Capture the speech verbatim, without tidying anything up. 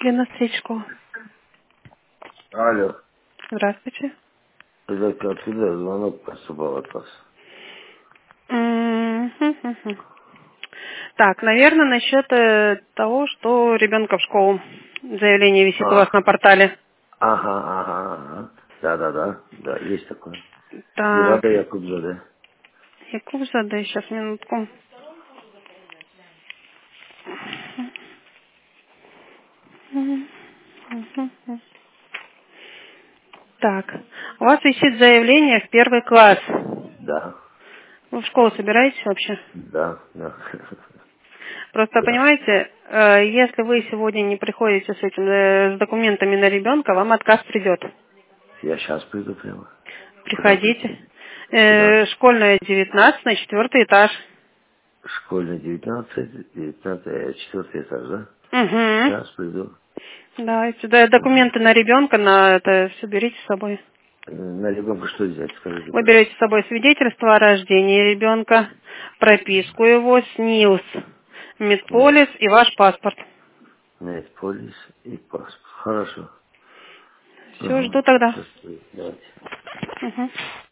Лена Стричкова. Алло. Здравствуйте. Это оттуда звонок поступал от вас. М-м-м. Так, наверное, насчет э, того, что ребенка в школу. Заявление висит у вас А, на портале. ага, ага, ага. Да, да, да. Да, есть такое. Так, Зирата Якубзаде. Якубзаде, сейчас, минутку. Так, у вас висит заявление в первый класс. Да, Вы в школу собираетесь вообще? да, да. Просто, Да. понимаете, э, если вы сегодня не приходите с этим, э, с документами на ребенка, вам отказ придет. Я сейчас приду прямо. Куда прийти? Приходите. Куда? Э, школьная девятнадцать на четвертый этаж. Школьный девятнадцать, девятнадцать, четвертый этаж, да? Угу. Сейчас приду. Да, и сюда Мгм. документы на ребенка, на это все берите с собой. Э, На ребенка что взять, скажите, Вы берете пожалуйста. с собой свидетельство о рождении ребенка, прописку его, СНИЛС, Нет, Медполис и ваш паспорт. нет, полис и паспорт. Хорошо. Все, Ага. жду тогда. Сейчас, давайте. Угу.